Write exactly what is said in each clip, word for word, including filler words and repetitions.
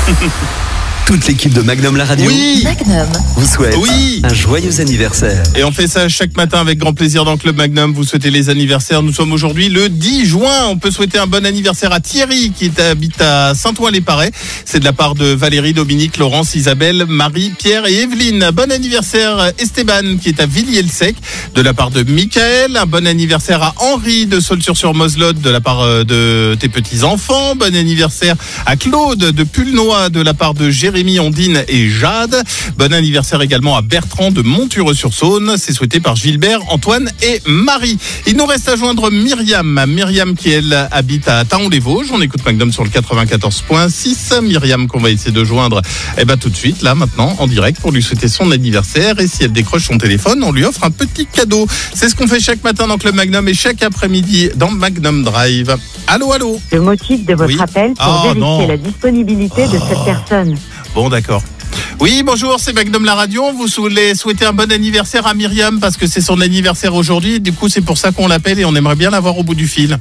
Toute l'équipe de Magnum la radio Oui. Magnum. vous souhaite Oui. un joyeux anniversaire. Et on fait ça chaque matin avec grand plaisir dans le Club Magnum. Vous souhaitez les anniversaires. Nous sommes aujourd'hui le dix juin. On peut souhaiter un bon anniversaire à Thierry qui habite à Saint-Ouen-les-Parrais. C'est de la part de Valérie, Dominique, Laurence, Isabelle, Marie, Pierre et Evelyne. Bon anniversaire Esteban qui est à Villiers-le-Sec de la part de Michael. Un bon anniversaire à Henri de Saulxures-sur-Moselotte de la part de tes petits-enfants. Bon anniversaire à Claude de Pulnoy de la part de Jérémy, Ondine et Jade. Bon anniversaire également à Bertrand de Montureux-sur-Saône. C'est souhaité par Gilbert, Antoine et Marie. Il nous reste à joindre Myriam. Myriam qui, elle, habite à Taon-les-Vosges. On écoute Magnum sur le quatre-vingt-quatorze point six. Myriam qu'on va essayer de joindre eh ben, tout de suite, là, maintenant, en direct, pour lui souhaiter son anniversaire. Et si elle décroche son téléphone, on lui offre un petit cadeau. C'est ce qu'on fait chaque matin dans Club Magnum et chaque après-midi dans Magnum Drive. Allô, allô. Le motif de votre Oui. appel pour Ah, vérifier non. la disponibilité de cette personne. Bon, d'accord. Oui, bonjour, c'est Magnum la radio. Vous voulez souhaiter un bon anniversaire à Myriam parce que c'est son anniversaire aujourd'hui. Du coup, c'est pour ça qu'on l'appelle et on aimerait bien l'avoir au bout du fil.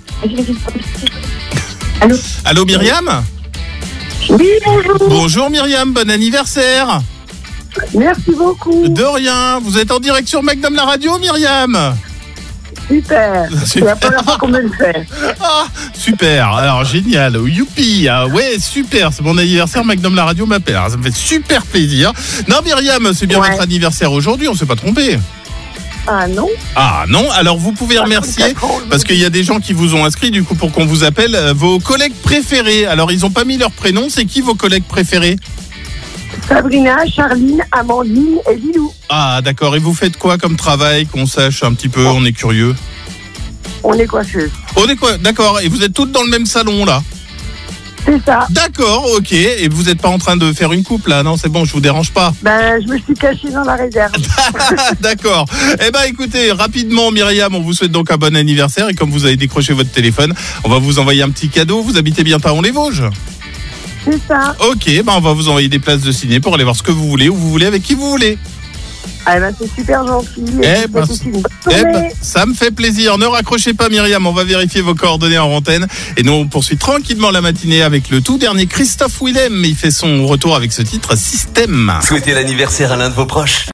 Allô. Allô, Myriam ? Oui, bonjour. Bonjour, Myriam, bon anniversaire. Merci beaucoup. De rien. Vous êtes en direct sur Magnum la radio, Myriam ? Super. C'est la première fois qu'on me le fait. Ah, super. Alors, génial. Youpi. Ah, ouais, super. C'est mon anniversaire. Magnum la radio m'appelle. Alors, ça me fait super plaisir. Non, Myriam, c'est bien Ouais. votre anniversaire aujourd'hui. On ne s'est pas trompé. Ah non. Ah non, alors vous pouvez remercier parce qu'il y a des gens qui vous ont inscrit du coup pour qu'on vous appelle euh, vos collègues préférés. Alors ils n'ont pas mis leur prénom, c'est qui vos collègues préférés ? Sabrina, Charline, Amandine et Lilou. Ah d'accord, et vous faites quoi comme travail qu'on sache un petit peu, on est curieux. On est coiffeuse. On est quoi ? D'accord, et vous êtes toutes dans le même salon là ? C'est ça. D'accord, ok, et vous n'êtes pas en train de faire une coupe là, non c'est bon, je vous dérange pas. Ben, je me suis cachée dans la réserve. D'accord. Eh ben écoutez, rapidement Myriam, on vous souhaite donc un bon anniversaire et comme vous avez décroché votre téléphone, on va vous envoyer un petit cadeau. Vous habitez bien Taon-les-Vosges ? C'est ça. Ok, ben on va vous envoyer des places de ciné pour aller voir ce que vous voulez, où vous voulez, avec qui vous voulez. Ah ben, c'est super gentil. Et Eh je vous ben, souhaite aussi une bonne Eh journée. ben, ça me fait plaisir. Ne raccrochez pas Myriam, on va vérifier vos coordonnées en antenne. Et nous on poursuit tranquillement la matinée avec le tout dernier Christophe Willem. Il fait son retour avec ce titre Système. Souhaitez l'anniversaire à l'un de vos proches.